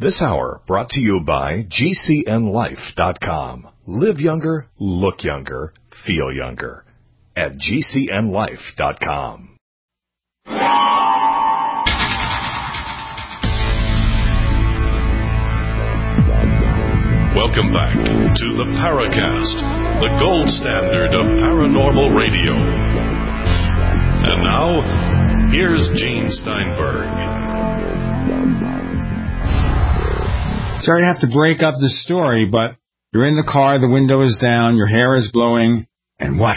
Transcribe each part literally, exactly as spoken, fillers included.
This hour brought to you by G C N life dot com. Live younger, look younger, feel younger. At G C N life dot com. Welcome back to the Paracast, the gold standard of paranormal radio. And now, here's Gene Steinberg. Sorry to have to break up the story, but you're in the car, the window is down, your hair is blowing, and what?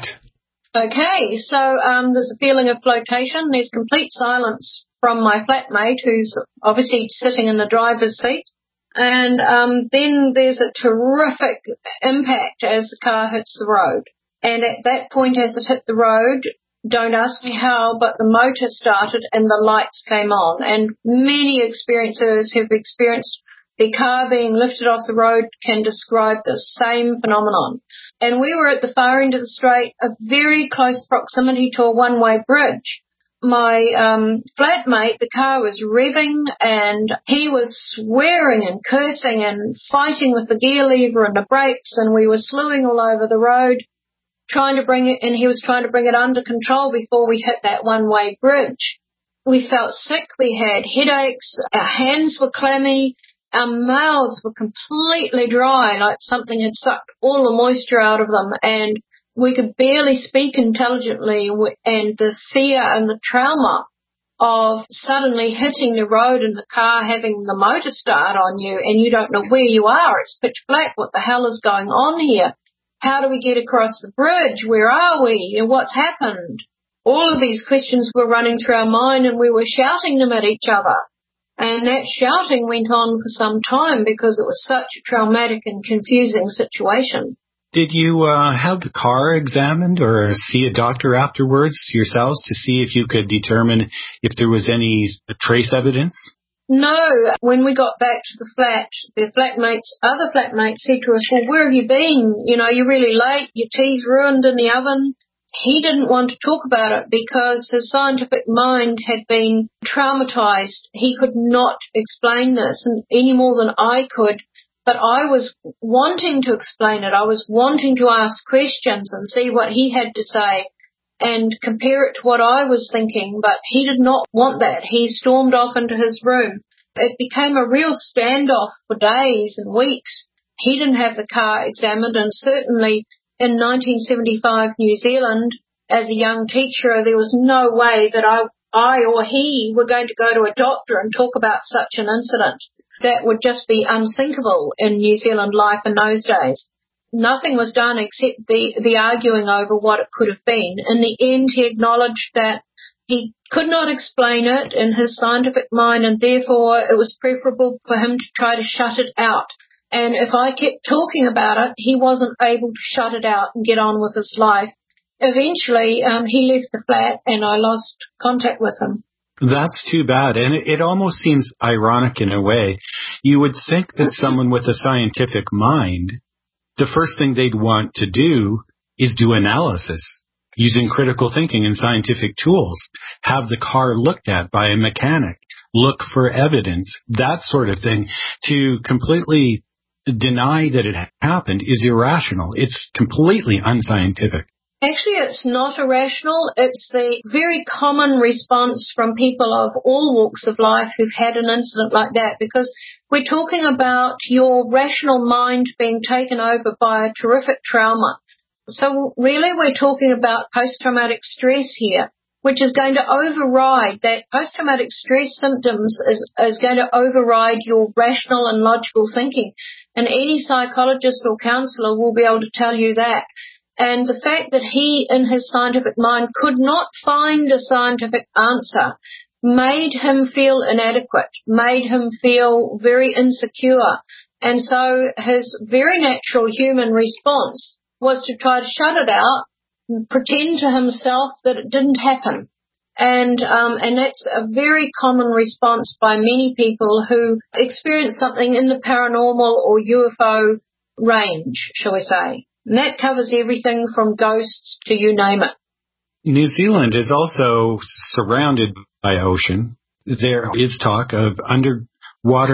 Okay, so um, there's a feeling of flotation. There's complete silence from my flatmate, who's obviously sitting in the driver's seat. And um, then there's a terrific impact as the car hits the road. And at that point, as it hit the road, don't ask me how, but the motor started and the lights came on. And many experiencers who've experienced the car being lifted off the road can describe the same phenomenon. And we were at the far end of the straight, a very close proximity to a one-way bridge. My um, flatmate, the car was revving and he was swearing and cursing and fighting with the gear lever and the brakes, and we were slewing all over the road, trying to bring it, and he was trying to bring it under control before we hit that one-way bridge. We felt sick, we had headaches, our hands were clammy, our mouths were completely dry, like something had sucked all the moisture out of them, and we could barely speak intelligently, and the fear and the trauma of suddenly hitting the road and the car having the motor start on you and you don't know where you are. It's pitch black. What the hell is going on here? How do we get across the bridge? Where are we? And what's happened? All of these questions were running through our mind, and we were shouting them at each other. And that shouting went on for some time because it was such a traumatic and confusing situation. Did you uh, have the car examined or see a doctor afterwards yourselves to see if you could determine if there was any trace evidence? No. When we got back to the flat, the flatmates, other flatmates said to us, well, where have you been? You know, you're really late, your tea's ruined in the oven. He didn't want to talk about it because his scientific mind had been traumatized. He could not explain this any more than I could. But I was wanting to explain it. I was wanting to ask questions and see what he had to say and compare it to what I was thinking. But he did not want that. He stormed off into his room. It became a real standoff for days and weeks. He didn't have the car examined, and certainly in nineteen seventy-five New Zealand, as a young teacher, there was no way that I, I or he were going to go to a doctor and talk about such an incident. That would just be unthinkable in New Zealand life in those days. Nothing was done except the, the arguing over what it could have been. In the end, he acknowledged that he could not explain it in his scientific mind, and therefore it was preferable for him to try to shut it out. And if I kept talking about it, he wasn't able to shut it out and get on with his life. Eventually, um, he left the flat and I lost contact with him. That's too bad. And it, it almost seems ironic in a way. You would think that someone with a scientific mind, the first thing they'd want to do is do analysis using critical thinking and scientific tools, have the car looked at by a mechanic, look for evidence, that sort of thing. To completely deny that it happened is irrational. It's completely unscientific. Actually, it's not irrational. It's the very common response from people of all walks of life who've had an incident like that, because we're talking about your rational mind being taken over by a terrific trauma. So really we're talking about post-traumatic stress here, which is going to override that. Post-traumatic stress symptoms is, is going to override your rational and logical thinking. And any psychologist or counselor will be able to tell you that. And the fact that he, in his scientific mind, could not find a scientific answer made him feel inadequate, made him feel very insecure. And so his very natural human response was to try to shut it out, pretend to himself that it didn't happen. And um, and that's a very common response by many people who experience something in the paranormal or U F O range, shall we say. And that covers everything from ghosts to you name it. New Zealand is also surrounded by ocean. There is talk of underwater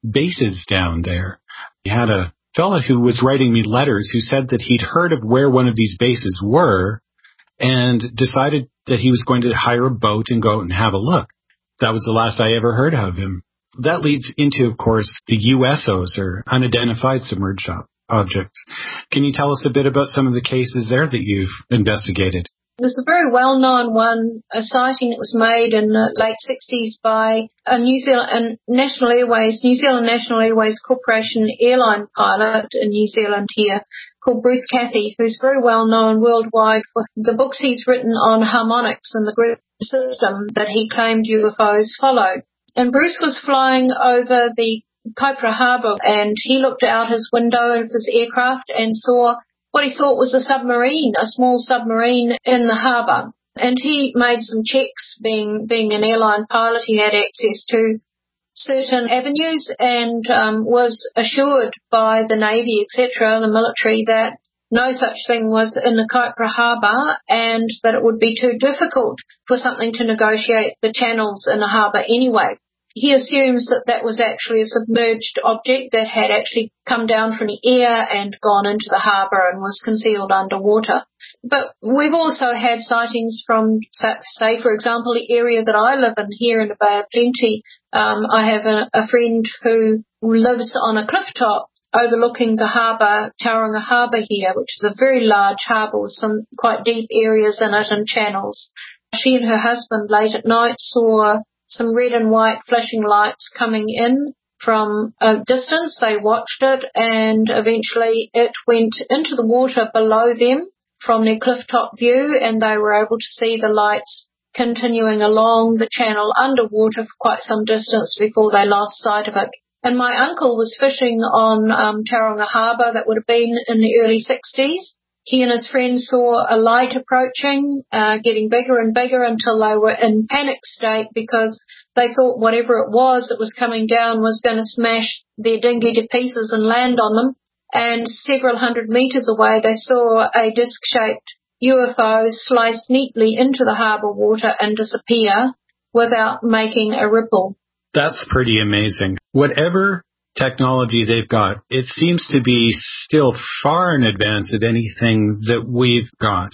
bases down there. We had a fella who was writing me letters who said that he'd heard of where one of these bases were and decided that he was going to hire a boat and go out and have a look. That was the last I ever heard of him. That leads into, of course, the U S Os, or unidentified submerged objects. Can you tell us a bit about some of the cases there that you've investigated? There's a very well-known one, a sighting that was made in the late sixties by a New Zealand a National Airways, New Zealand National Airways Corporation airline pilot in New Zealand here, called Bruce Cathy, who's very well known worldwide for the books he's written on harmonics and the group system that he claimed U F Os followed. And Bruce was flying over the Kaipara Harbour, and he looked out his window of his aircraft and saw what he thought was a submarine, a small submarine in the harbour. And he made some checks, being being an airline pilot, he had access to certain avenues, and um, was assured by the Navy, et cetera, the military, that no such thing was in the Kaipara Harbour, and that it would be too difficult for something to negotiate the channels in the harbour anyway. He assumes that that was actually a submerged object that had actually come down from the air and gone into the harbour and was concealed underwater. But we've also had sightings from, say, for example, the area that I live in here in the Bay of Plenty. Um, I have a, a friend who lives on a cliff top overlooking the harbour, Tauranga Harbour here, which is a very large harbour with some quite deep areas in it and channels. She and her husband late at night saw some red and white flashing lights coming in from a distance. They watched it, and eventually it went into the water below them from their cliff top view, and they were able to see the lights continuing along the channel underwater for quite some distance before they lost sight of it. And my uncle was fishing on um, Tauranga Harbour. That would have been in the early sixties. He and his friends saw a light approaching, uh, getting bigger and bigger until they were in panic state because they thought whatever it was that was coming down was going to smash their dinghy to pieces and land on them. And several hundred metres away, they saw a disc-shaped U F O slice neatly into the harbour water and disappear without making a ripple. That's pretty amazing. Whatever technology they've got, it seems to be still far in advance of anything that we've got.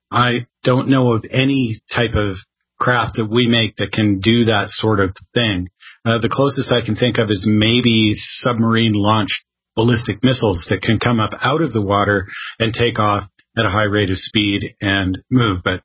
I don't know of any type of craft that we make that can do that sort of thing. Uh, the closest I can think of is maybe submarine-launched ballistic missiles that can come up out of the water and take off at a high rate of speed and move. But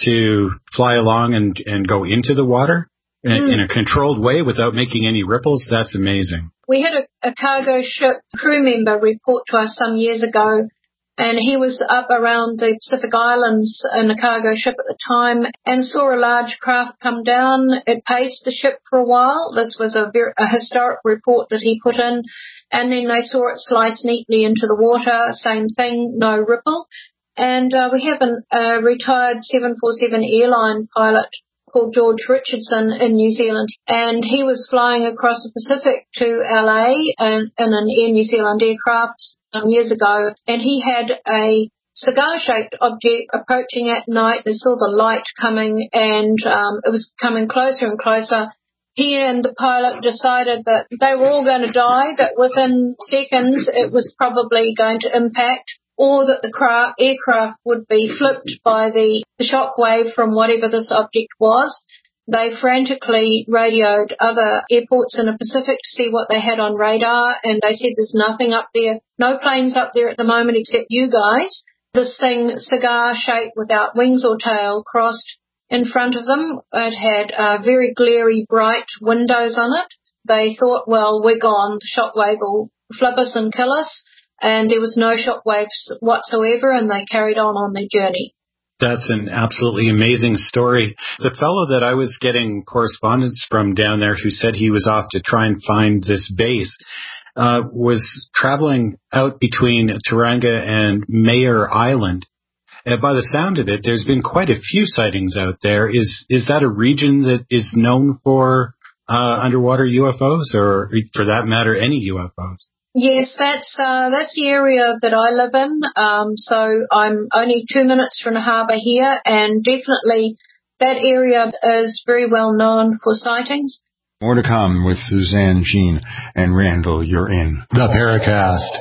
to fly along and, and go into the water in, mm. in a controlled way without making any ripples, that's amazing. We had a, a cargo ship crew member report to us some years ago, and he was up around the Pacific Islands in a cargo ship at the time and saw a large craft come down. It paced the ship for a while. This was a, very, a historic report that he put in, and then they saw it slice neatly into the water. Same thing, no ripple. And uh, we have an, a retired seven forty-seven airline pilot called George Richardson in New Zealand, and he was flying across the Pacific to L A in, in an Air New Zealand aircraft um, years ago, and he had a cigar-shaped object approaching at night. They saw the light coming, and um, it was coming closer and closer. He and the pilot decided that they were all going to die, that within seconds it was probably going to impact, or that the craft, aircraft would be flipped by the, the shock wave from whatever this object was. They frantically radioed other airports in the Pacific to see what they had on radar, and they said there's nothing up there, no planes up there at the moment except you guys. This thing, cigar-shaped without wings or tail, crossed in front of them. It had uh, very glary, bright windows on it. They thought, well, we're gone, the shock wave will flip us and kill us. And there was no shock waves whatsoever, and they carried on on their journey. That's an absolutely amazing story. The fellow that I was getting correspondence from down there who said he was off to try and find this base uh, was traveling out between Tauranga and Mayor Island. Uh, by the sound of it, there's been quite a few sightings out there. Is is that a region that is known for uh, underwater U F Os, or for that matter, any U F Os? Yes, that's uh, that's the area that I live in. Um, so I'm only two minutes from the harbour here, and definitely that area is very well known for sightings. More to come with Suzanne, Jean, and Randall. You're in the Paracast.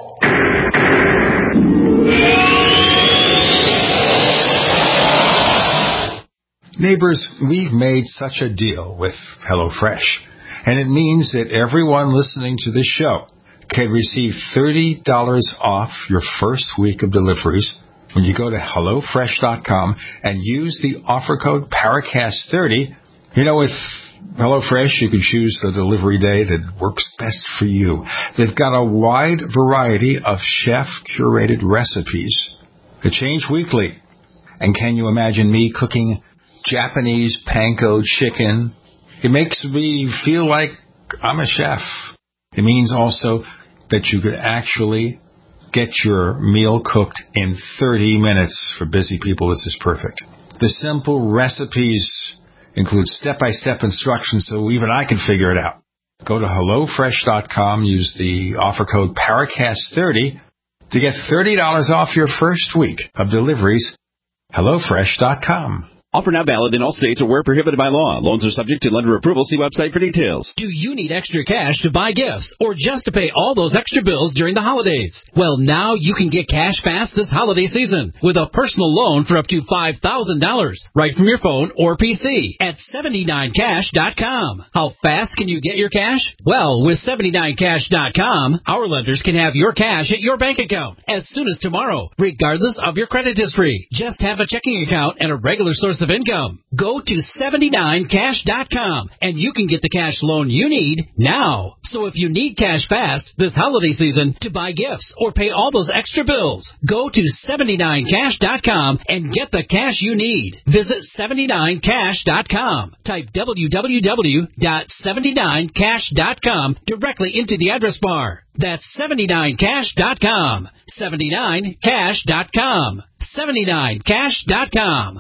Neighbors, we've made such a deal with HelloFresh, and it means that everyone listening to this show can receive thirty dollars off your first week of deliveries when you go to hello fresh dot com and use the offer code Paracast thirty. You know, with HelloFresh, you can choose the delivery day that works best for you. They've got a wide variety of chef-curated recipes that change weekly. And can you imagine me cooking Japanese panko chicken? It makes me feel like I'm a chef. It means also that you could actually get your meal cooked in thirty minutes. For busy people, this is perfect. The simple recipes include step-by-step instructions so even I can figure it out. Go to hello fresh dot com, use the offer code Paracast thirty to get thirty dollars off your first week of deliveries. hello fresh dot com. Offer not valid in all states or where prohibited by law. Loans are subject to lender approval. See website for details. Do you need extra cash to buy gifts or just to pay all those extra bills during the holidays? Well, now you can get cash fast this holiday season with a personal loan for up to five thousand dollars right from your phone or P C at seventy-nine cash dot com. How fast can you get your cash? Well, with seventy-nine cash dot com, our lenders can have your cash at your bank account as soon as tomorrow, regardless of your credit history. Just have a checking account and a regular source of income. Go to seventy-nine cash dot com and you can get the cash loan you need now. So if you need cash fast this holiday season to buy gifts or pay all those extra bills, go to seventy-nine cash dot com and get the cash you need. Visit seventy-nine cash dot com. Type w w w dot seventy-nine cash dot com directly into the address bar. That's seventy-nine cash dot com. seventy-nine cash dot com. seventy-nine cash dot com.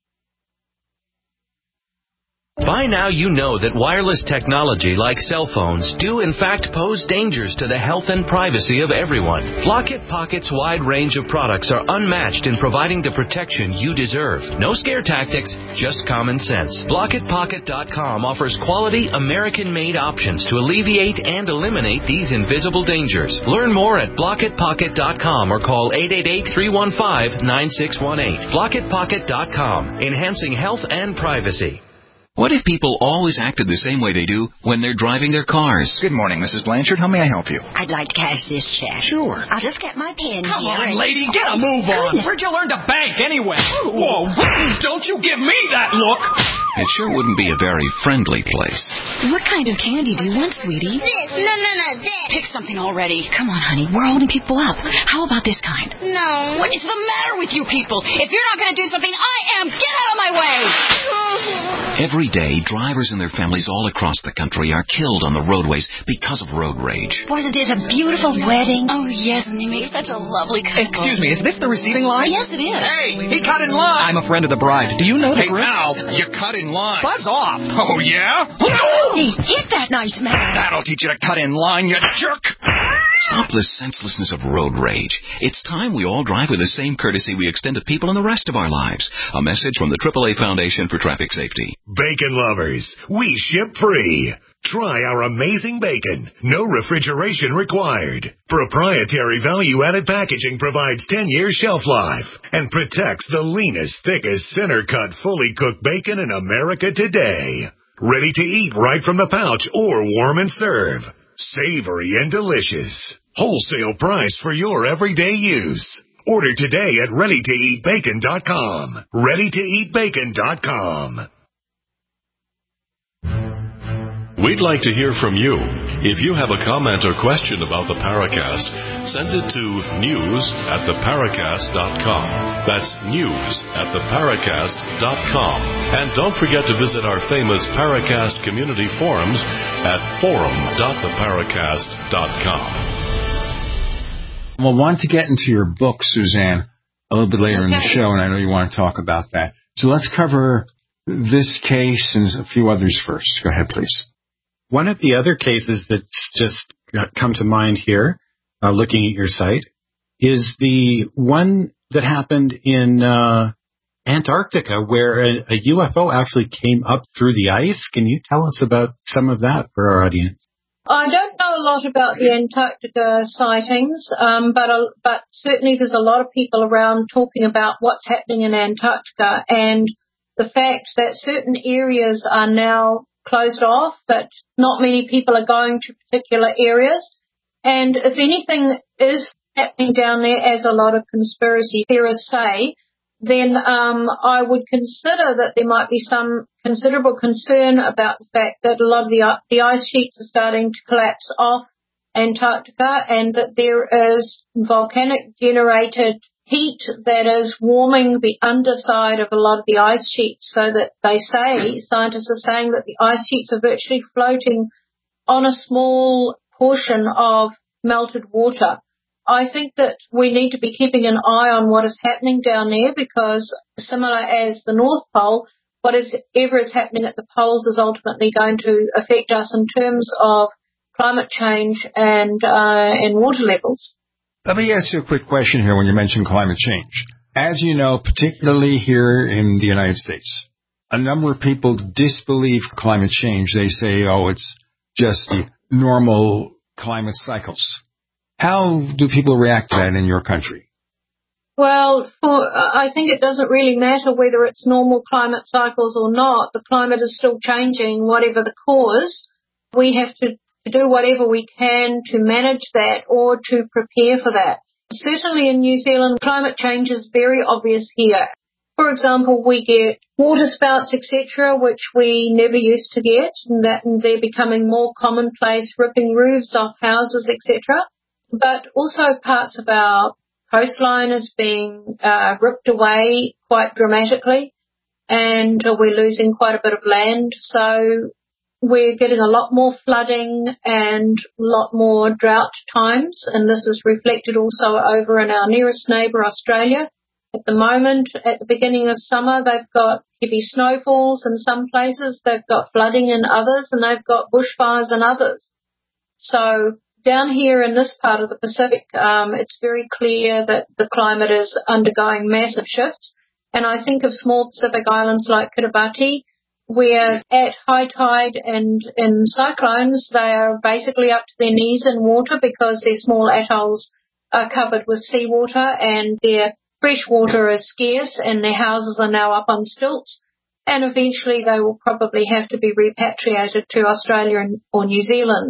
By now you know that wireless technology like cell phones do in fact pose dangers to the health and privacy of everyone. Block-It Pocket's wide range of products are unmatched in providing the protection you deserve. No scare tactics, just common sense. block it pocket dot com offers quality American-made options to alleviate and eliminate these invisible dangers. Learn more at block it pocket dot com or call eight eight eight, three one five, nine six one eight. block it pocket dot com, enhancing health and privacy. What if people always acted the same way they do when they're driving their cars? Good morning, Missus Blanchard. How may I help you? I'd like to cash this check. Sure. I'll just get my pen Come here. on, and... lady, get a move on. Goodness. Where'd you learn to bank anyway? Whoa, don't you give me that look. It sure wouldn't be a very friendly place. What kind of candy do you want, sweetie? This. No, no, no, this. Pick something already. Come on, honey. We're holding people up. How about this kind? No. What is the matter with you people? If you're not going to do something, I am. Get out of my way. Every day, drivers and their families all across the country are killed on the roadways because of road rage. Wasn't it a beautiful wedding? Oh, yes, and they make such a lovely couple. Excuse me, is this the receiving line? Yes, it is. Hey, he cut in line. I'm a friend of the bride. Do you know the Hey, group? now, you cut in line. Buzz off. Oh, yeah? He hit that nice man. That'll teach you to cut in line, you jerk. Stop the senselessness of road rage. It's time we all drive with the same courtesy we extend to people in the rest of our lives. A message from the triple A Foundation for Traffic Safety. Bacon lovers, we ship free. Try our amazing bacon. No refrigeration required. Proprietary value-added packaging provides ten years shelf life and protects the leanest, thickest, center-cut, fully cooked bacon in America today. Ready to eat right from the pouch or warm and serve. Savory and delicious. Wholesale price for your everyday use. Order today at ready to eat bacon dot com. ready to eat bacon dot com. We'd like to hear from you. If you have a comment or question about the Paracast, send it to news at the paracast dot com. That's news at the paracast dot com. And don't forget to visit our famous Paracast community forums at forum dot the paracast dot com. We'll want to get into your book, Suzanne, a little bit later okay. in the show, and I know you want to talk about that. So let's cover this case and a few others first. Go ahead, please. One of the other cases that's just come to mind here, uh, looking at your site, is the one that happened in uh, Antarctica, where a, a U F O actually came up through the ice. Can you tell us about some of that for our audience? I don't know a lot about the Antarctica sightings, um, but uh, but certainly there's a lot of people around talking about what's happening in Antarctica and the fact that certain areas are now closed off, that not many people are going to particular areas. And if anything is happening down there, as a lot of conspiracy theorists say, then um, I would consider that there might be some considerable concern about the fact that a lot of the, the ice sheets are starting to collapse off Antarctica and that there is volcanic generated heat that is warming the underside of a lot of the ice sheets, so that they say, scientists are saying that the ice sheets are virtually floating on a small portion of melted water. I think that we need to be keeping an eye on what is happening down there, because similar as the North Pole, whatever is happening at the poles is ultimately going to affect us in terms of climate change and uh, and water levels. Let me ask you a quick question here when you mention climate change. As you know, particularly here in the United States, a number of people disbelieve climate change. They say, oh, it's just the normal climate cycles. How do people react to that in your country? Well, for, I think it doesn't really matter whether it's normal climate cycles or not. The climate is still changing, whatever the cause. We have to do whatever we can to manage that or to prepare for that. Certainly in New Zealand, climate change is very obvious here. For example, we get water spouts, et cetera, which we never used to get, and that and they're becoming more commonplace, ripping roofs off houses, et cetera. But also parts of our coastline is being uh, ripped away quite dramatically, and uh, we're losing quite a bit of land. So we're getting a lot more flooding and a lot more drought times, and this is reflected also over in our nearest neighbour, Australia. At the moment, at the beginning of summer, they've got heavy snowfalls in some places, they've got flooding in others, and they've got bushfires in others. So down here in this part of the Pacific, um, it's very clear that the climate is undergoing massive shifts. And I think of small Pacific islands like Kiribati, where at high tide and in cyclones, they are basically up to their knees in water because their small atolls are covered with seawater and their fresh water is scarce and their houses are now up on stilts. And eventually they will probably have to be repatriated to Australia or New Zealand.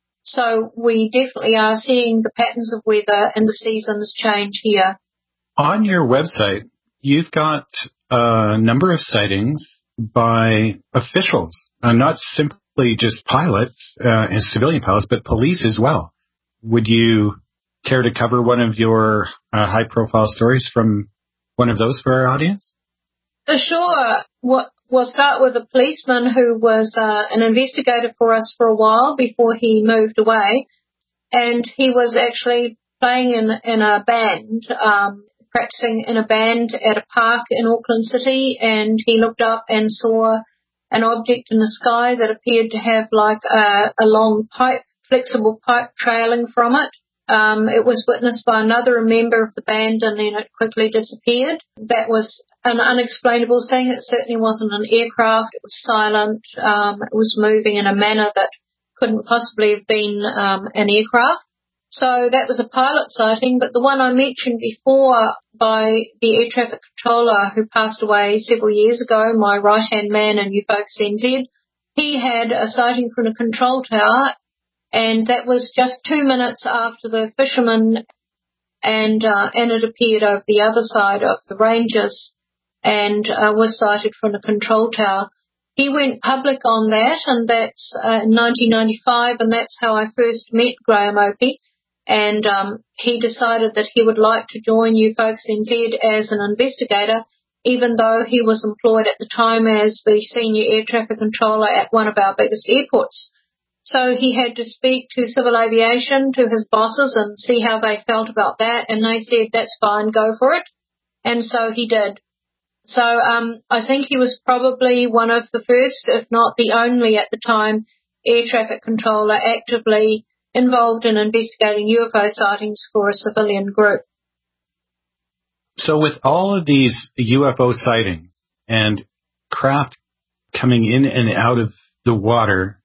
So we definitely are seeing the patterns of weather and the seasons change here. On your website, you've got a number of sightings by officials, uh, not simply just pilots uh, and civilian pilots, but police as well. Would you care to cover one of your uh, high-profile stories from one of those for our audience? Uh, sure. What, we'll start with a policeman who was uh, an investigator for us for a while before he moved away, and he was actually playing in, in a band, um, practicing in a band at a park in Auckland City, and he looked up and saw an object in the sky that appeared to have like a, a long pipe, flexible pipe trailing from it. Um, it was witnessed by another member of the band, and then it quickly disappeared. That was an unexplainable thing. It certainly wasn't an aircraft. It was silent. Um, it was moving in a manner that couldn't possibly have been um, an aircraft. So that was a pilot sighting. But the one I mentioned before by the air traffic controller who passed away several years ago, my right-hand man in UFocus N Z, he had a sighting from a control tower, and that was just two minutes after the fisherman, and uh, and it appeared over the other side of the ranges and uh, was sighted from a control tower. He went public on that, and that's uh, in nineteen ninety-five, and that's how I first met Graham Opie. And um, he decided that he would like to join UFocus N Z as an investigator, even though he was employed at the time as the senior air traffic controller at one of our biggest airports. So he had to speak to civil aviation, to his bosses, and see how they felt about that, and they said, that's fine, go for it. And so he did. So um, I think he was probably one of the first, if not the only at the time, air traffic controller actively involved in investigating U F O sightings for a civilian group. So with all of these U F O sightings and craft coming in and out of the water,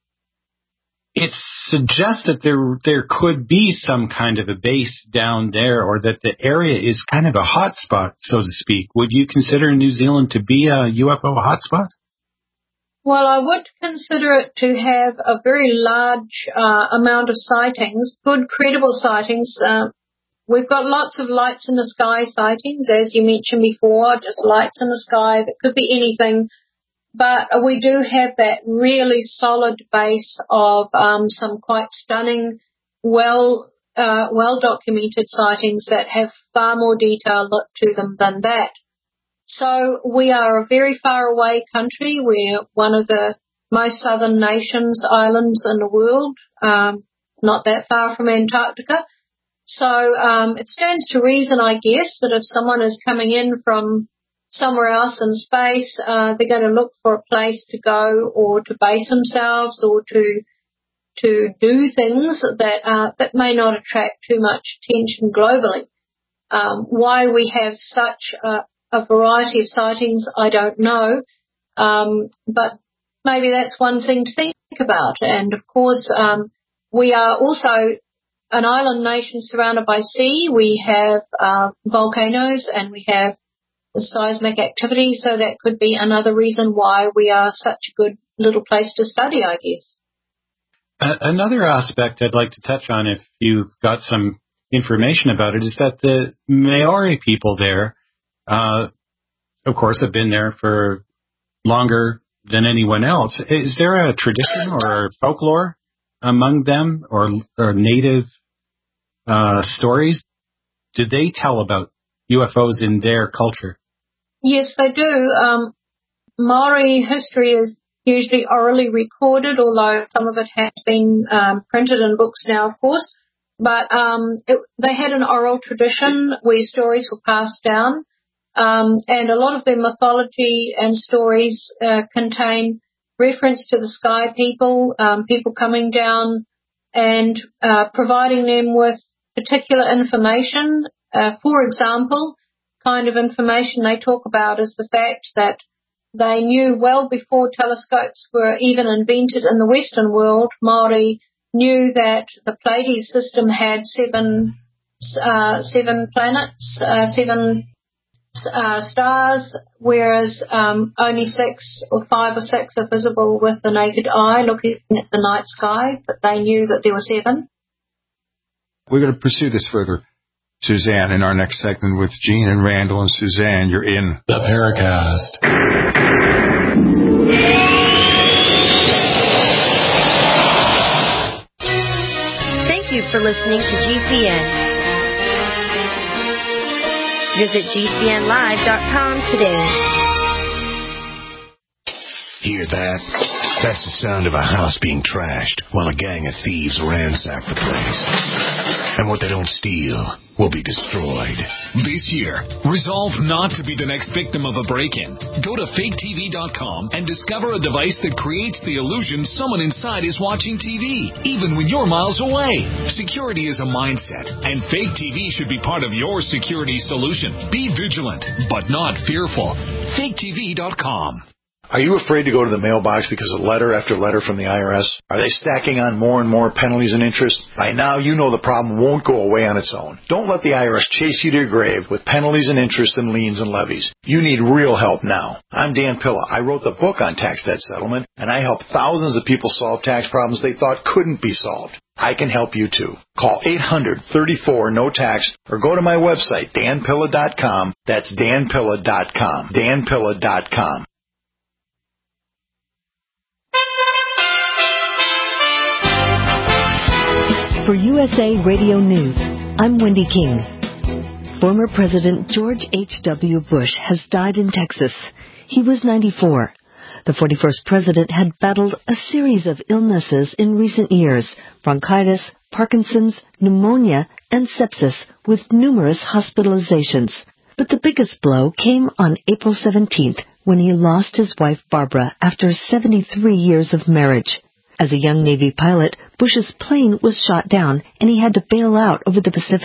it suggests that there there could be some kind of a base down there, or that the area is kind of a hot spot, so to speak. Would you consider New Zealand to be a U F O hotspot? Well, I would consider it to have a very large uh, amount of sightings, good, credible sightings. Uh, we've got lots of lights in the sky sightings, as you mentioned before, just lights in the sky. That could be anything. But we do have that really solid base of um, some quite stunning, well, uh, well-documented sightings that have far more detail to them than that. So we are a very far away country. We're one of the most southern nations, islands in the world, um, not that far from Antarctica. So um, it stands to reason, I guess, that if someone is coming in from somewhere else in space, uh, they're going to look for a place to go or to base themselves or to to do things that uh, that may not attract too much attention globally. Um, why we have such a a variety of sightings, I don't know, um, but maybe that's one thing to think about. And, of course, um, we are also an island nation surrounded by sea. We have uh, volcanoes and we have seismic activity, so that could be another reason why we are such a good little place to study, I guess. Uh, another aspect I'd like to touch on, if you've got some information about it, is that the Maori people there, Uh, of course, have been there for longer than anyone else. Is there a tradition or folklore among them, or, or native uh, stories? Do they tell about U F Os in their culture? Yes, they do. Um, Maori history is usually orally recorded, although some of it has been um, printed in books now, of course. But um, it, they had an oral tradition where stories were passed down. Um, and a lot of their mythology and stories uh, contain reference to the sky people, um, people coming down and uh, providing them with particular information. Uh, for example, kind of information they talk about is the fact that they knew well before telescopes were even invented in the Western world. Maori knew that the Pleiades system had seven, uh, seven planets, uh, seven Uh, stars, whereas um, only six or five or six are visible with the naked eye looking at the night sky, but they knew that there were seven. We're going to pursue this further, Suzanne, in our next segment with Gene and Randall. And Suzanne, you're in the Paracast. Thank you for listening to G C N. Visit G C N live dot com today. Hear that? That's the sound of a house being trashed while a gang of thieves ransack the place. And what they don't steal will be destroyed. This year, resolve not to be the next victim of a break-in. Go to fake T V dot com and discover a device that creates the illusion someone inside is watching T V, even when you're miles away. Security is a mindset, and Fake T V should be part of your security solution. Be vigilant, but not fearful. fake T V dot com. Are you afraid to go to the mailbox because of letter after letter from the I R S? Are they stacking on more and more penalties and interest? By now, you know the problem won't go away on its own. Don't let the I R S chase you to your grave with penalties and interest and liens and levies. You need real help now. I'm Dan Pilla. I wrote the book on tax debt settlement, and I help thousands of people solve tax problems they thought couldn't be solved. I can help you too. Call eight hundred, thirty-four, no tax or go to my website, dan pilla dot com. That's dan pilla dot com. dan pilla dot com. For U S A Radio News, I'm Wendy King. Former President George H W. Bush has died in Texas. He was ninety-four. The forty-first president had battled a series of illnesses in recent years: bronchitis, Parkinson's, pneumonia, and sepsis, with numerous hospitalizations. But the biggest blow came on April seventeenth, when he lost his wife Barbara after seventy-three years of marriage. As a young Navy pilot, Bush's plane was shot down and he had to bail out over the Pacific.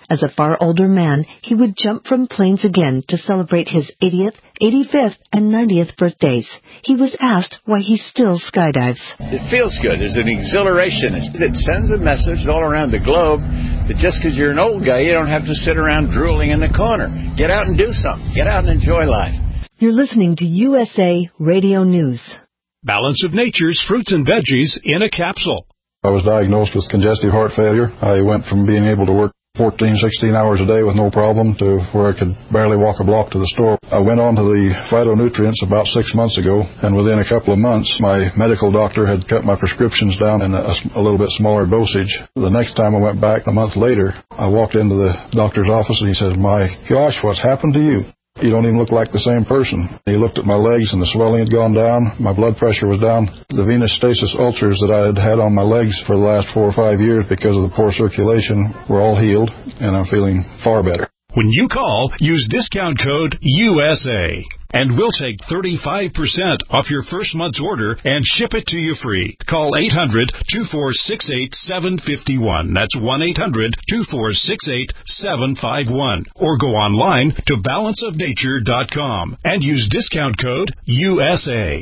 As a far older man, he would jump from planes again to celebrate his eightieth, eighty-fifth, and ninetieth birthdays. He was asked why he still skydives. It feels good. There's an exhilaration. It sends a message all around the globe that just because you're an old guy, you don't have to sit around drooling in the corner. Get out and do something. Get out and enjoy life. You're listening to U S A Radio News. Balance of Nature's fruits and veggies in a capsule. I was diagnosed with congestive heart failure. I went from being able to work fourteen, sixteen hours a day with no problem to where I could barely walk a block to the store. I went on to the phytonutrients about six months ago, and within a couple of months, my medical doctor had cut my prescriptions down in a, a little bit smaller dosage. The next time I went back, a month later, I walked into the doctor's office, and he says, "My gosh, what's happened to you? You don't even look like the same person." He looked at my legs, and the swelling had gone down. My blood pressure was down. The venous stasis ulcers that I had had on my legs for the last four or five years because of the poor circulation were all healed, and I'm feeling far better. When you call, use discount code U S A, and we'll take thirty-five percent off your first month's order and ship it to you free. Call eight hundred, two four six eight, seven five one. That's one eight hundred, two four six eight, seven five one. Or go online to balance of nature dot com and use discount code U S A.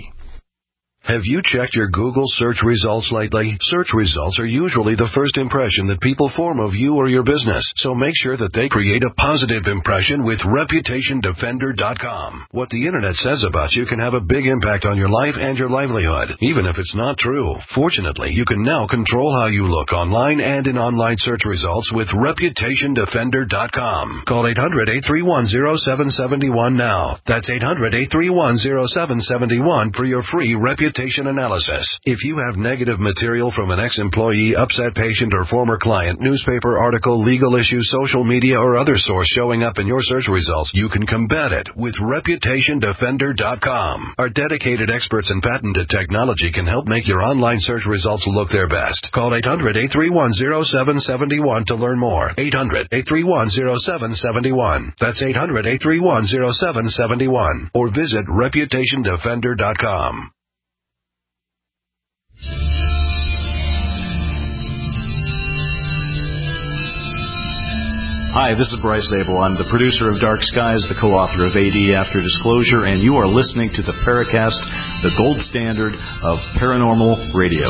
Have you checked your Google search results lately? Search results are usually the first impression that people form of you or your business, so make sure that they create a positive impression with reputation defender dot com. What the Internet says about you can have a big impact on your life and your livelihood, even if it's not true. Fortunately, you can now control how you look online and in online search results with reputation defender dot com. Call eight hundred, eight three one, zero seven seven one now. That's eight hundred, eight three one, zero seven seven one for your free reputation analysis. If you have negative material from an ex-employee, upset patient, or former client, newspaper article, legal issue, social media, or other source showing up in your search results, you can combat it with reputation defender dot com. Our dedicated experts in patented technology can help make your online search results look their best. Call eight hundred, eight three one, zero seven seven one to learn more. eight hundred, eight three one, zero seven seven one. That's eight hundred, eight three one, zero seven seven one. Or visit reputation defender dot com. Hi, this is Bryce Zabel. I'm the producer of Dark Skies, the co-author of A D After Disclosure, and you are listening to the Paracast, the gold standard of paranormal radio.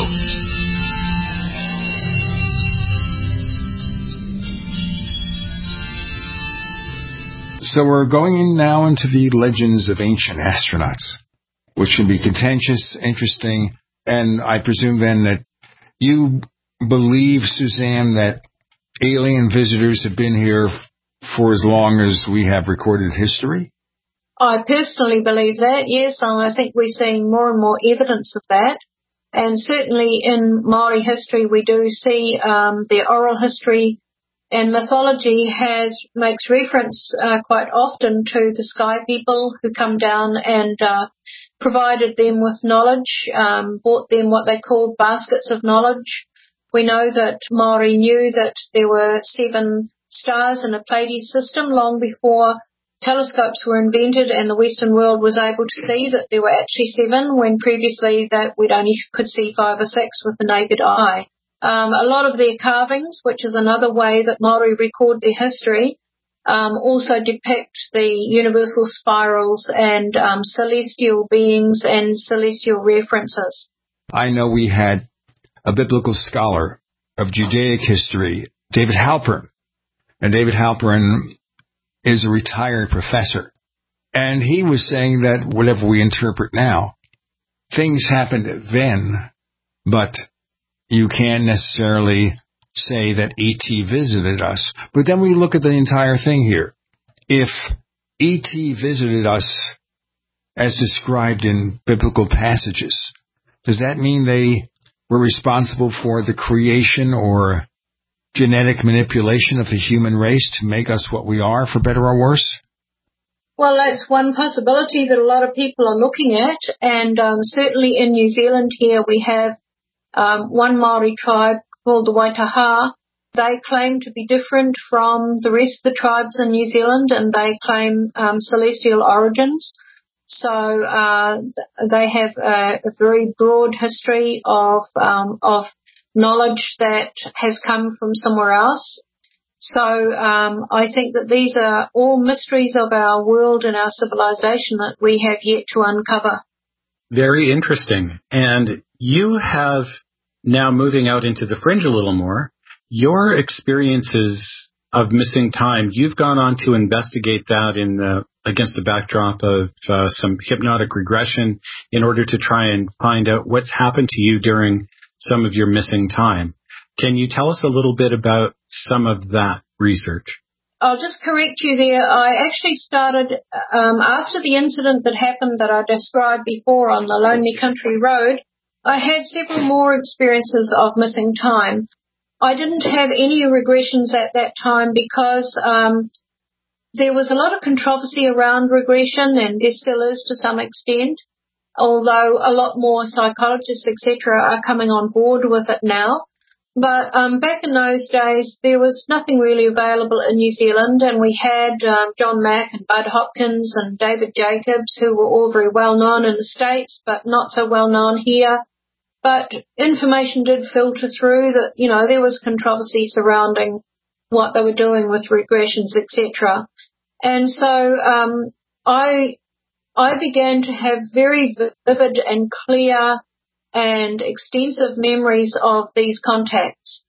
So we're going in now into the legends of ancient astronauts, which can be contentious, interesting, and I presume then that you believe, Suzanne, that alien visitors have been here for as long as we have recorded history? I personally believe that, yes, and I think we're seeing more and more evidence of that. And certainly in Māori history, we do see um, the oral history and mythology has makes reference uh, quite often to the sky people who come down and uh, provided them with knowledge, um, brought them what they called baskets of knowledge. We know that Māori knew that there were seven stars in a Pleiades system long before telescopes were invented and the Western world was able to see that there were actually seven when previously that we'd only could see five or six with the naked eye. Um, a lot of their carvings, which is another way that Māori record their history, um, also depict the universal spirals and um, celestial beings and celestial references. I know we had a biblical scholar of Judaic history, David Halpern. And David Halpern is a retired professor. And he was saying that whatever we interpret now, things happened then, but you can't necessarily say that E T visited us. But then we look at the entire thing here. If E T visited us as described in biblical passages, does that mean they were responsible for the creation or genetic manipulation of the human race to make us what we are, for better or worse? Well, that's one possibility that a lot of people are looking at, and um, certainly in New Zealand here we have um, one Māori tribe called the Waitaha. They claim to be different from the rest of the tribes in New Zealand, and they claim um, celestial origins. So uh, they have a, a very broad history of um, of knowledge that has come from somewhere else. So um, I think that these are all mysteries of our world and our civilization that we have yet to uncover. Very interesting. And you have, now moving out into the fringe a little more, your experiences of missing time, you've gone on to investigate that in the against the backdrop of uh, some hypnotic regression in order to try and find out what's happened to you during some of your missing time. Can you tell us a little bit about some of that research? I'll just correct you there. I actually started, um, after the incident that happened that I described before on the Lonely Country Road, I had several more experiences of missing time. I didn't have any regressions at that time because um, there was a lot of controversy around regression, and there still is to some extent, although a lot more psychologists, et cetera, are coming on board with it now. But um, back in those days, there was nothing really available in New Zealand, and we had um, John Mack and Bud Hopkins and David Jacobs, who were all very well known in the States, but not so well known here. But information did filter through that, you know, there was controversy surrounding what they were doing with regressions, et cetera. And so um, I I began to have very vivid and clear and extensive memories of these contacts.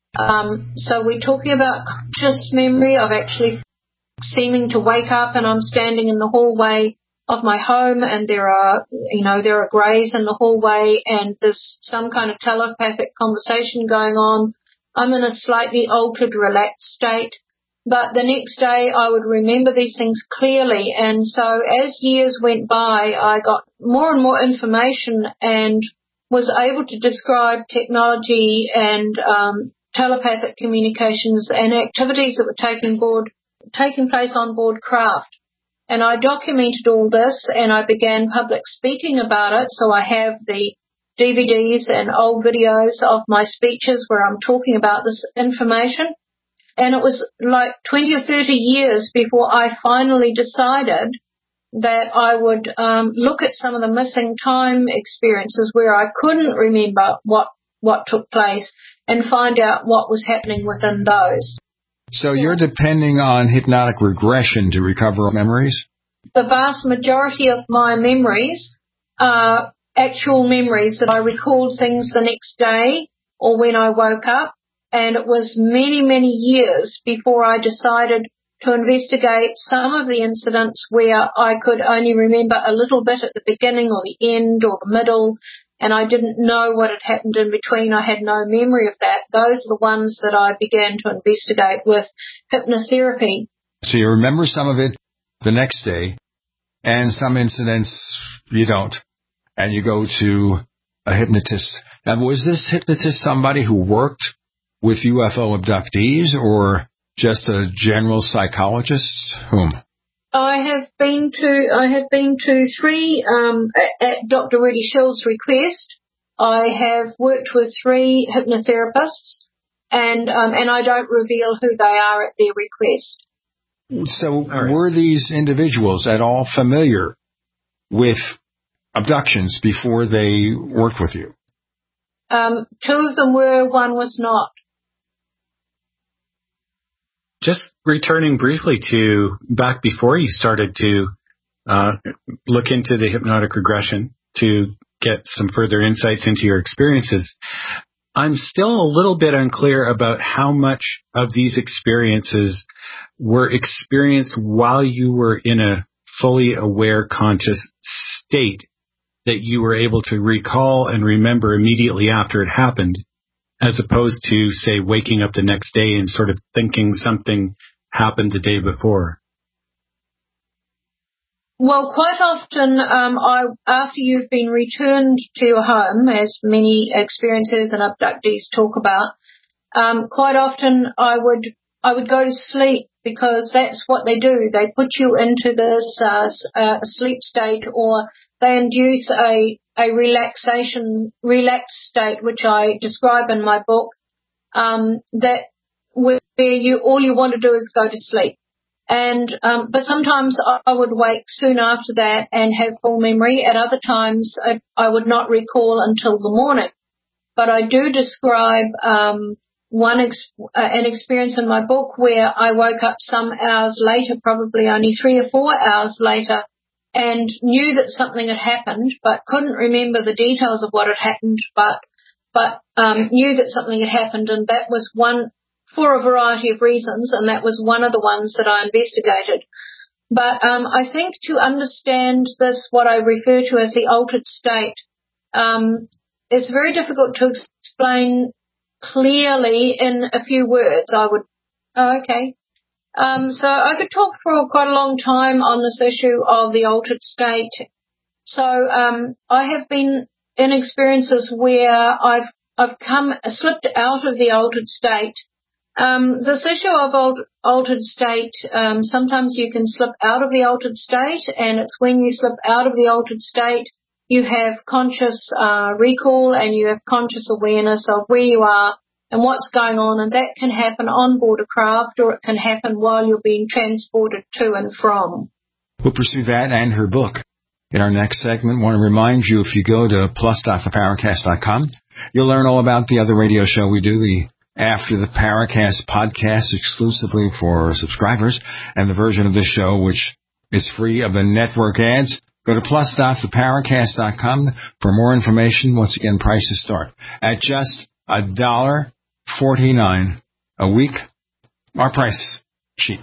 Um, so we're talking about conscious memory of actually seeming to wake up and I'm standing in the hallway of my home and there are, you know, there are greys in the hallway and there's some kind of telepathic conversation going on. I'm in a slightly altered, relaxed state. But the next day I would remember these things clearly. And so as years went by, I got more and more information and was able to describe technology and um, telepathic communications and activities that were taking board, taking place on board craft. And I documented all this and I began public speaking about it. So I have the D V Ds and old videos of my speeches where I'm talking about this information. And it was like twenty or thirty years before I finally decided that I would um, look at some of the missing time experiences where I couldn't remember what, what took place and find out what was happening within those. So you're depending on hypnotic regression to recover memories? The vast majority of my memories are actual memories that I recalled things the next day or when I woke up. And it was many, many years before I decided to investigate some of the incidents where I could only remember a little bit at the beginning or the end or the middle, and I didn't know what had happened in between. I had no memory of that. Those are the ones that I began to investigate with hypnotherapy. So you remember some of it the next day, and some incidents you don't, and you go to a hypnotist. Now, was this hypnotist somebody who worked with U F O abductees or just a general psychologist? Whom? I have been to I have been to three um, at Doctor Rudy Schill's request. I have worked with three hypnotherapists, and um, and I don't reveal who they are at their request. So, right. Were these individuals at all familiar with abductions before they worked with you? Um, two of them were. One was not. Just returning briefly to back before you started to uh, look into the hypnotic regression to get some further insights into your experiences, I'm still a little bit unclear about how much of these experiences were experienced while you were in a fully aware, conscious state that you were able to recall and remember immediately after it happened, as opposed to, say, waking up the next day and sort of thinking something happened the day before? Well, quite often, um, I, after you've been returned to your home, as many experiencers and abductees talk about, um, quite often I would I would go to sleep because that's what they do. They put you into this uh, uh, sleep state, or they induce a a relaxation, relaxed state, which I describe in my book, um, that where you, all you want to do is go to sleep. And, um, but sometimes I would wake soon after that and have full memory. At other times I, I would not recall until the morning. But I do describe, um, one ex- uh, an experience in my book where I woke up some hours later, probably only three or four hours later, and knew that something had happened, but couldn't remember the details of what had happened, but but um, knew that something had happened, and that was one for a variety of reasons, and that was one of the ones that I investigated. But um, I think to understand this, what I refer to as the altered state, um, is very difficult to explain clearly in a few words. I would, oh, okay. Um, so I could talk for quite a long time on this issue of the altered state. So um, I have been in experiences where I've I've come slipped out of the altered state. Um, this issue of al- altered state, um, sometimes you can slip out of the altered state, and it's when you slip out of the altered state, you have conscious uh, recall and you have conscious awareness of where you are and what's going on, and that can happen on board a craft, or it can happen while you're being transported to and from. We'll pursue that and her book in our next segment. I want to remind you, if you go to plus dot the paracast dot com, you'll learn all about the other radio show we do, the After the Paracast podcast, exclusively for subscribers, and the version of this show which is free of the network ads. Go to plus dot the paracast dot com for more information. Once again, prices start at just a dollar forty-nine a week. Our price cheap.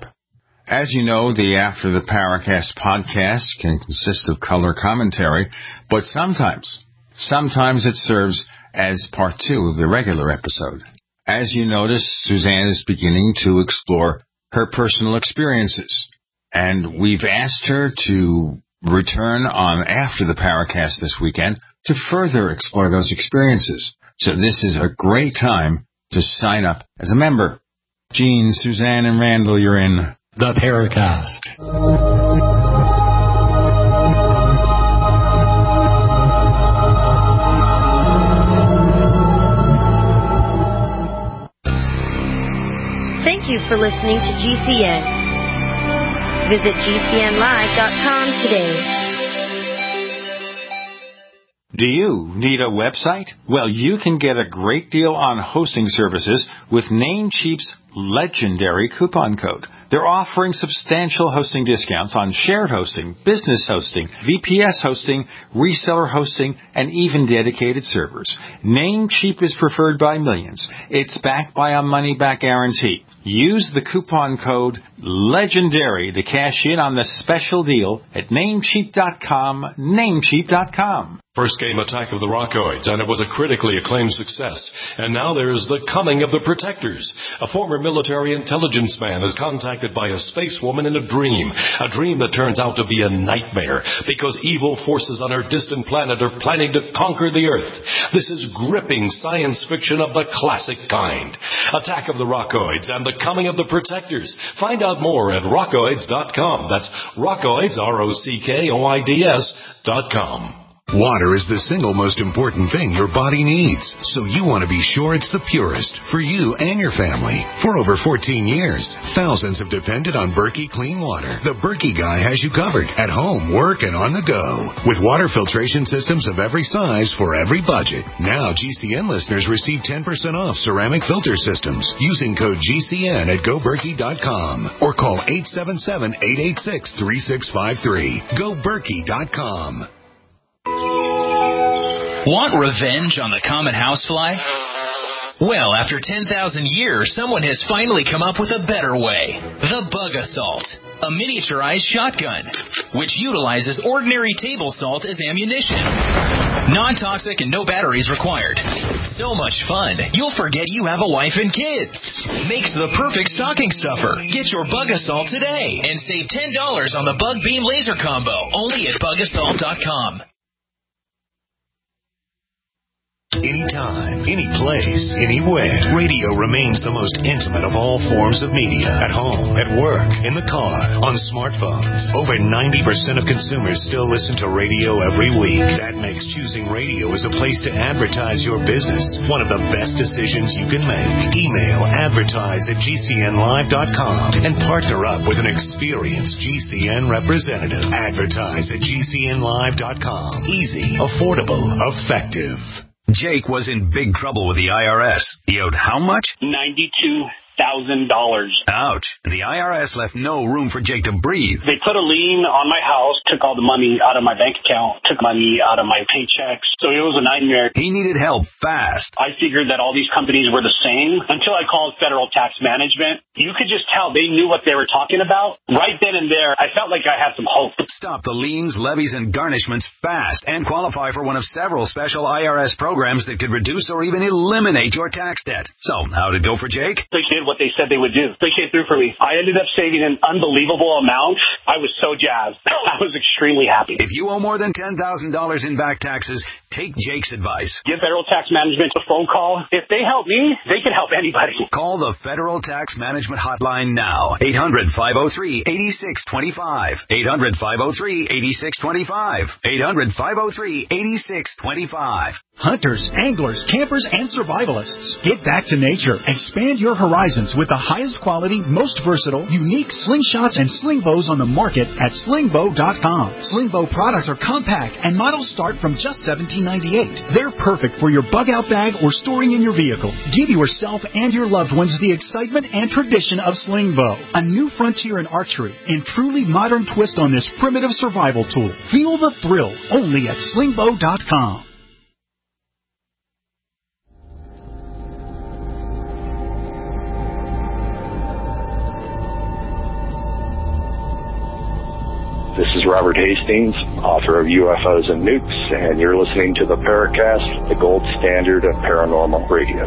As you know, the After the Paracast podcast can consist of color commentary, but sometimes, sometimes it serves as part two of the regular episode. As you notice, Suzanne is beginning to explore her personal experiences, and we've asked her to return on After the Paracast this weekend to further explore those experiences. So this is a great time to sign up as a member. Gene, Suzanne, and Randall, you're in the Paracast. Thank you for listening to G C N. Visit G C N live dot com today. Do you need a website? Well, you can get a great deal on hosting services with Namecheap's legendary coupon code. They're offering substantial hosting discounts on shared hosting, business hosting, V P S hosting, reseller hosting, and even dedicated servers. Namecheap is preferred by millions. It's backed by a money-back guarantee. Use the coupon code LEGENDARY to cash in on the special deal at namecheap dot com, namecheap dot com. First came Attack of the Rockoids, and it was a critically acclaimed success. And now there's The Coming of the Protectors. A former military intelligence man is contacted by a space woman in a dream. A dream that turns out to be a nightmare because evil forces on her distant planet are planning to conquer the Earth. This is gripping science fiction of the classic kind. Attack of the Rockoids and The Coming of the Protectors. Find out more at rockoids dot com. That's Rockoids, R O C K O I D S dot com. Water is the single most important thing your body needs, so you want to be sure it's the purest for you and your family. For over fourteen years, thousands have depended on Berkey Clean Water. The Berkey guy has you covered at home, work, and on the go. With water filtration systems of every size for every budget. Now G C N listeners receive ten percent off ceramic filter systems using code G C N at go berkey dot com or call eight seven seven, eight eight six, three six five three. go berkey dot com. Want revenge on the common housefly? Well, after ten thousand years, someone has finally come up with a better way. The Bug Assault, a miniaturized shotgun, which utilizes ordinary table salt as ammunition. Non-toxic and no batteries required. So much fun, you'll forget you have a wife and kids. Makes the perfect stocking stuffer. Get your Bug Assault today and save ten dollars on the Bug Beam Laser Combo, only at bug assault dot com. Anytime, any place, anywhere. Radio remains the most intimate of all forms of media. At home, at work, in the car, on smartphones. Over ninety percent of consumers still listen to radio every week. That makes choosing radio as a place to advertise your business one of the best decisions you can make. Email advertise at G C N live dot com and partner up with an experienced G C N representative. Advertise at G C N live dot com. Easy, affordable, effective. Jake was in big trouble with the I R S. He owed how much? ninety-two thousand dollars. Ouch. The I R S left no room for Jake to breathe. They put a lien on my house, took all the money out of my bank account, took money out of my paychecks. So it was a nightmare. He needed help fast. I figured that all these companies were the same until I called Federal Tax Management. You could just tell they knew what they were talking about. Right then and there, I felt like I had some hope. Stop the liens, levies, and garnishments fast and qualify for one of several special I R S programs that could reduce or even eliminate your tax debt. So, how'd it go for Jake? They did what they said they would do. They came through for me. I ended up saving an unbelievable amount. I was so jazzed. I was extremely happy. If you owe more than ten thousand dollars in back taxes, take Jake's advice. Give Federal Tax Management a phone call. If they help me, they can help anybody. Call the Federal Tax Management Hotline now. eight hundred, five oh three, eight six two five. eight hundred, five oh three, eight six two five. eight hundred, five oh three, eight six two five. Hunters, anglers, campers, and survivalists. Get back to nature. Expand your horizons with the highest quality, most versatile, unique slingshots and sling bows on the market at sling bow dot com. Sling bow products are compact and models start from just seventeen ninety-eight. They're perfect for your bug-out bag or storing in your vehicle. Give yourself and your loved ones the excitement and tradition of sling bow. A new frontier in archery and truly modern twist on this primitive survival tool. Feel the thrill only at sling bow dot com. This is Robert Hastings, author of U F Os and Nukes, and you're listening to the Paracast, the gold standard of paranormal radio.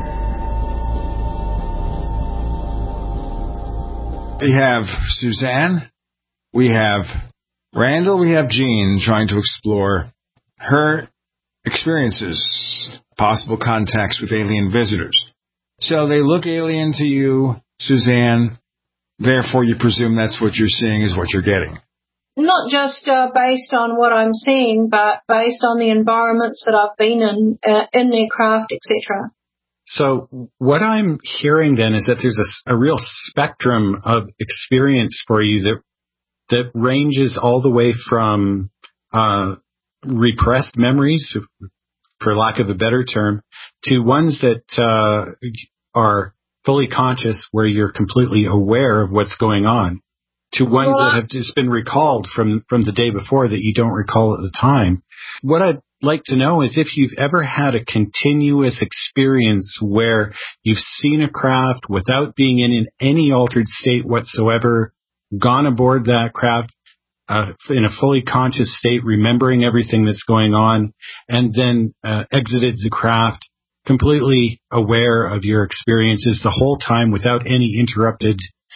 We have Suzanne, we have Randall, we have Jean trying to explore her experiences, possible contacts with alien visitors. So they look alien to you, Suzanne, therefore you presume that's what you're seeing is what you're getting. Not just uh, based on what I'm seeing, but based on the environments that I've been in, uh, in their craft, et cetera. So what I'm hearing then is that there's a, a real spectrum of experience for you that that ranges all the way from uh, repressed memories, for lack of a better term, to ones that uh, are fully conscious, where you're completely aware of what's going on, to ones well, that have just been recalled from, from the day before that you don't recall at the time. What I'd like to know is if you've ever had a continuous experience where you've seen a craft without being in, in any altered state whatsoever, gone aboard that craft uh, in a fully conscious state, remembering everything that's going on, and then uh, exited the craft completely aware of your experiences the whole time without any interrupted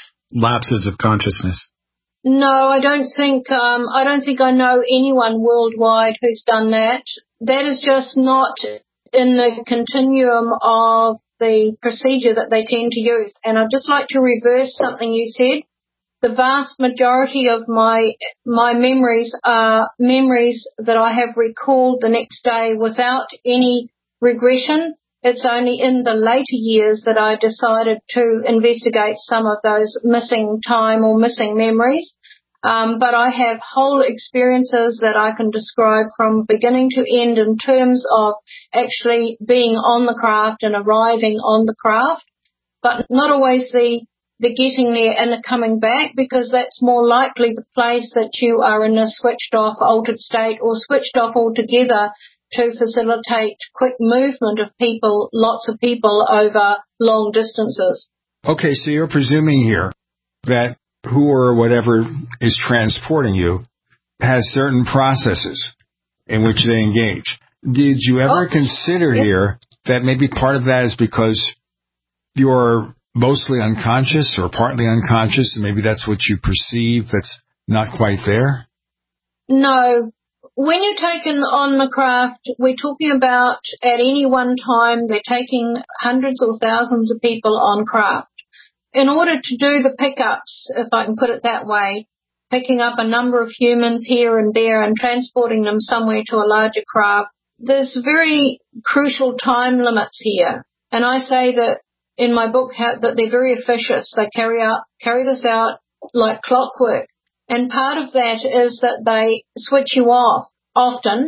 lapses of consciousness. No, I don't think um, I don't think I know anyone worldwide who's done that. That is just not in the continuum of the procedure that they tend to use. And I'd just like to reverse something you said. The vast majority of my my memories are memories that I have recalled the next day without any regression. It's only in the later years that I decided to investigate some of those missing time or missing memories. Um, but I have whole experiences that I can describe from beginning to end in terms of actually being on the craft and arriving on the craft, but not always the, the getting there and the coming back, because that's more likely the place that you are in a switched off, altered state or switched off altogether to facilitate quick movement of people, lots of people over long distances. Okay, so you're presuming here that who or whatever is transporting you has certain processes in which they engage. Did you ever oh, consider yeah. here that maybe part of that is because you're mostly unconscious or partly unconscious, and maybe that's what you perceive that's not quite there? No. When you're taken on the craft, we're talking about at any one time they're taking hundreds or thousands of people on craft. In order to do the pickups, if I can put it that way, picking up a number of humans here and there and transporting them somewhere to a larger craft, there's very crucial time limits here. And I say that in my book how, that they're very officious. They carry out carry this out like clockwork. And part of that is that they switch you off often,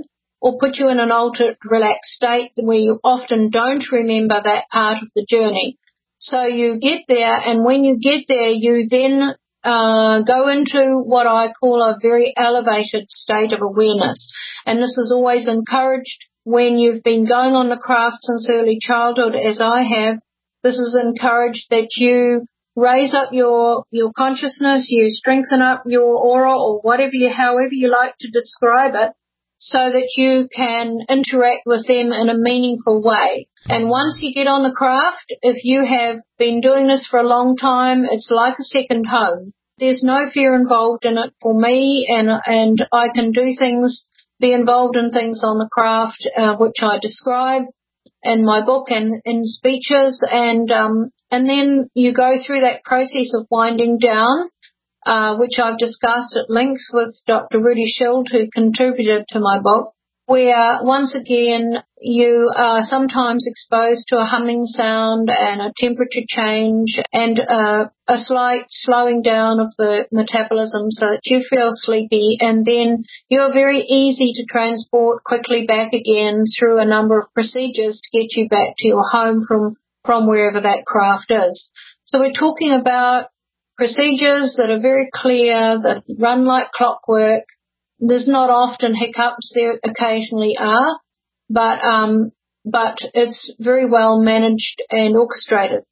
or put you in an altered, relaxed state where you often don't remember that part of the journey. So you get there, and when you get there, you then uh, go into what I call a very elevated state of awareness. And this is always encouraged when you've been going on the craft since early childhood, as I have. This is encouraged that you raise up your, your consciousness, you strengthen up your aura, or whatever you, however you like to describe it, so that you can interact with them in a meaningful way. And once you get on the craft, if you have been doing this for a long time, it's like a second home. There's no fear involved in it for me, and and I can do things, be involved in things on the craft, uh, which I describe in my book and in speeches, and um, and then you go through that process of winding down, uh, which I've discussed at length with Doctor Rudy Schild, who contributed to my book, where once again you are sometimes exposed to a humming sound and a temperature change and uh, a slight slowing down of the metabolism so that you feel sleepy, and then you're very easy to transport quickly back again through a number of procedures to get you back to your home from, from wherever that craft is. So we're talking about procedures that are very clear, that run like clockwork. There's not often hiccups, there occasionally are, but um, but it's very well managed and orchestrated.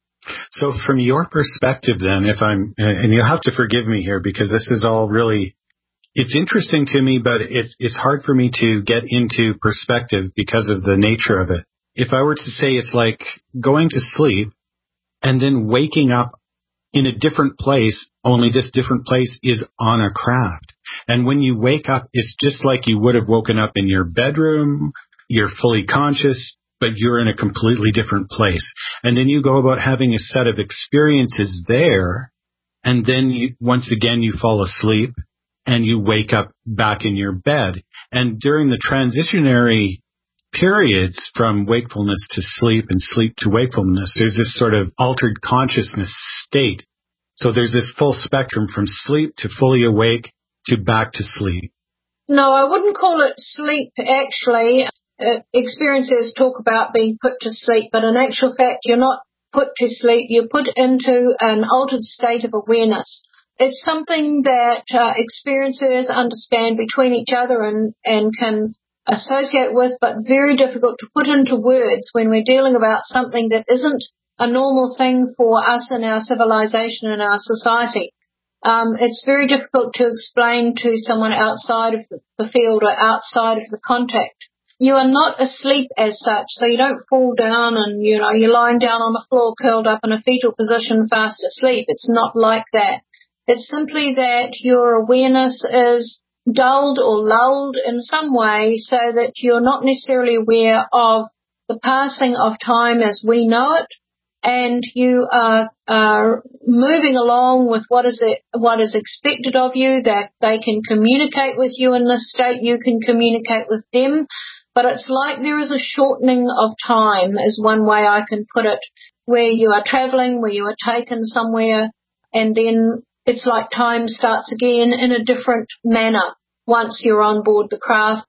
So from your perspective then, if I'm, and you'll have to forgive me here because this is all really, it's interesting to me, but it's, it's hard for me to get into perspective because of the nature of it. If I were to say it's like going to sleep and then waking up in a different place, only this different place is on a craft. And when you wake up, it's just like you would have woken up in your bedroom, you're fully conscious, but you're in a completely different place. And then you go about having a set of experiences there, and then you, once again you fall asleep, and you wake up back in your bed. And during the transitionary periods from wakefulness to sleep and sleep to wakefulness, there's this sort of altered consciousness state. So there's this full spectrum from sleep to fully awake to back to sleep. No, I wouldn't call it sleep, actually. Uh, experiences talk about being put to sleep, but in actual fact, you're not put to sleep. You're put into an altered state of awareness. It's something that uh, experiencers understand between each other and, and can associate with, but very difficult to put into words when we're dealing about something that isn't a normal thing for us in our civilization and our society. Um, it's very difficult to explain to someone outside of the, the field or outside of the contact. You are not asleep as such, so you don't fall down and, you know, you're lying down on the floor curled up in a fetal position fast asleep. It's not like that. It's simply that your awareness is dulled or lulled in some way so that you're not necessarily aware of the passing of time as we know it, and you are, are moving along with what is it, what is expected of you, that they can communicate with you in this state, you can communicate with them. But it's like there is a shortening of time, is one way I can put it, where you are traveling, where you are taken somewhere, and then it's like time starts again in a different manner once you're on board the craft.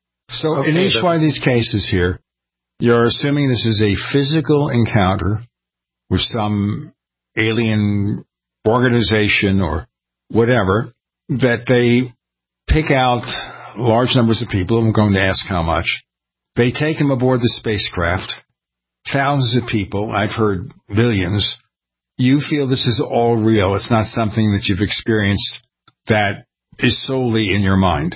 So Okay, in each the- one of these cases here, you're assuming this is a physical encounter with some alien organization or whatever, that they pick out large numbers of people. I'm going to ask how much. They take them aboard the spacecraft, thousands of people. I've heard millions. You feel this is all real. It's not something that you've experienced that is solely in your mind.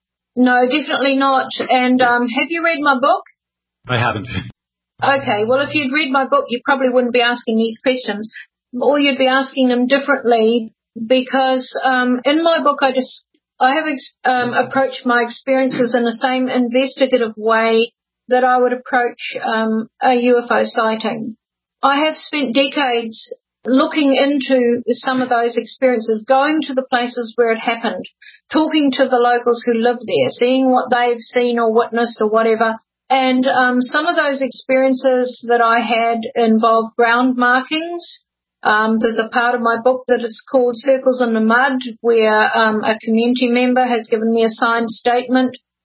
No, definitely not. And um, have you read my book? I haven't. Okay, well, if you'd read my book, you probably wouldn't be asking these questions, or you'd be asking them differently, because um, in my book I just I have ex- um, approached my experiences in the same investigative way that I would approach um, a U F O sighting. I have spent decades looking into some of those experiences, going to the places where it happened, talking to the locals who live there, seeing what they've seen or witnessed or whatever. And um, some of those experiences that I had involved ground markings. Um, there's a part of my book that is called Circles in the Mud, where um, a community member has given me a signed statement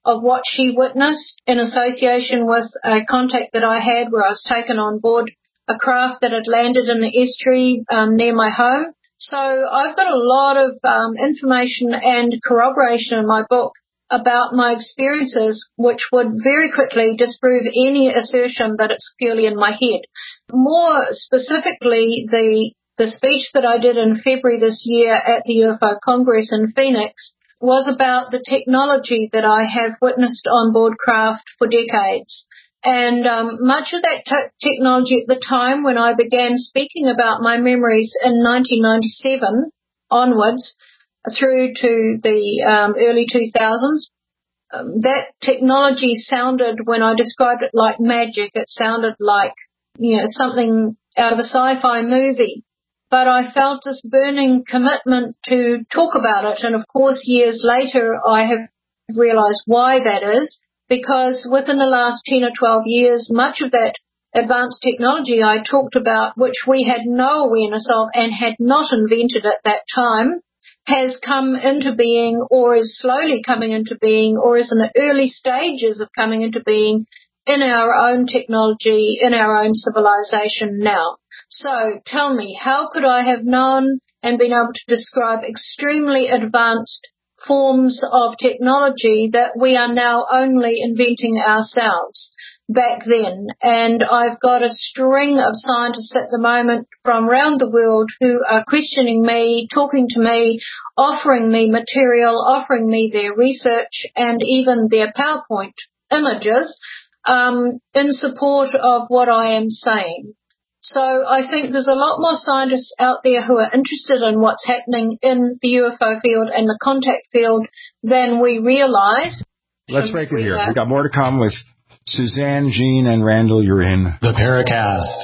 of what she witnessed in association with a contact that I had where I was taken on board a craft that had landed in the estuary um, near my home. So I've got a lot of um, information and corroboration in my book about my experiences, which would very quickly disprove any assertion that it's purely in my head. More specifically, the the speech that I did in February this year at the U F O Congress in Phoenix was about the technology that I have witnessed on board craft for decades. And um, much of that t- technology at the time when I began speaking about my memories in nineteen ninety-seven onwards through to the um, early two thousands, um, that technology sounded, when I described it, like magic. It sounded like, you know, something out of a sci-fi movie. But I felt this burning commitment to talk about it. And, of course, years later, I have realized why that is. Because within the last ten or twelve years, much of that advanced technology I talked about, which we had no awareness of and had not invented at that time, has come into being or is slowly coming into being or is in the early stages of coming into being in our own technology, in our own civilization now. So tell me, how could I have known and been able to describe extremely advanced forms of technology that we are now only inventing ourselves back then? And I've got a string of scientists at the moment from around the world who are questioning me, talking to me, offering me material, offering me their research and even their PowerPoint images um, in support of what I am saying. So I think there's a lot more scientists out there who are interested in what's happening in the U F O field and the contact field than we realize. Let's break it here. We've got more to come with Suzanne, Jean, and Randall. You're in the Paracast.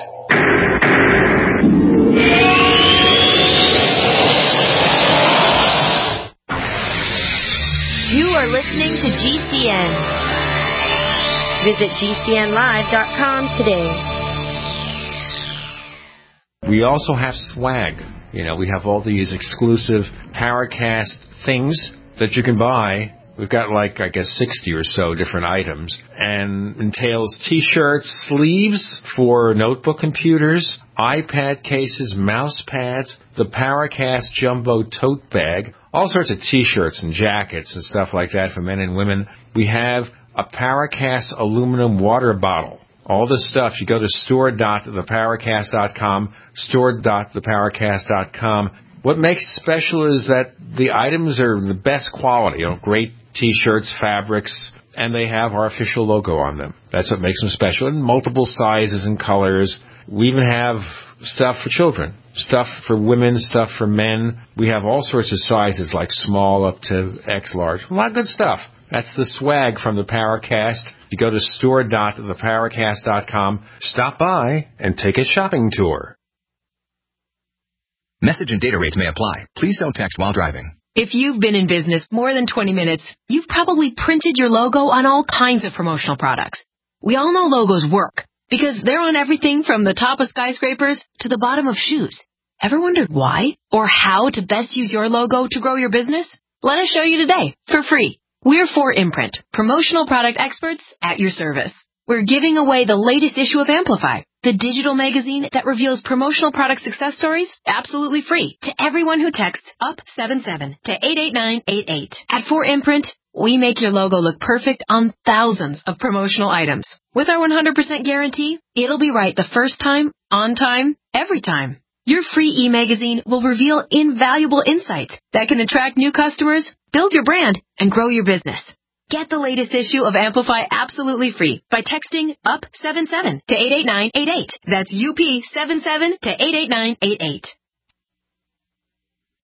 You are listening to G C N. Visit G C N live dot com today. We also have swag. You know, we have all these exclusive Paracast things that you can buy. We've got like, I guess, sixty or so different items, and entails T-shirts, sleeves for notebook computers, iPad cases, mouse pads, the Paracast Jumbo tote bag, all sorts of T-shirts and jackets and stuff like that for men and women. We have a Paracast aluminum water bottle. All this stuff, you go to store dot the paracast dot com, store dot the paracast dot com. What makes it special is that the items are the best quality, you know, great T-shirts, fabrics, and they have our official logo on them. That's what makes them special, in multiple sizes and colors. We even have stuff for children, stuff for women, stuff for men. We have all sorts of sizes, like small up to X large. A lot of good stuff. That's the swag from the Paracast. You go to store dot the paracast dot com, stop by, and take a shopping tour. Message and data rates may apply. Please don't text while driving. If you've been in business more than twenty minutes, you've probably printed your logo on all kinds of promotional products. We all know logos work because they're on everything from the top of skyscrapers to the bottom of shoes. Ever wondered why or how to best use your logo to grow your business? Let us show you today for free. We're four Imprint, promotional product experts at your service. We're giving away the latest issue of Amplify, the digital magazine that reveals promotional product success stories absolutely free to everyone who texts up seven seven to eight eight nine eight eight. At four Imprint, we make your logo look perfect on thousands of promotional items. With our one hundred percent guarantee, it'll be right the first time, on time, every time. Your free e-magazine will reveal invaluable insights that can attract new customers, build your brand, and grow your business. Get the latest issue of Amplify absolutely free by texting up seven seven to eight eight nine eight eight. That's U P seven seven to eight eight nine eight eight.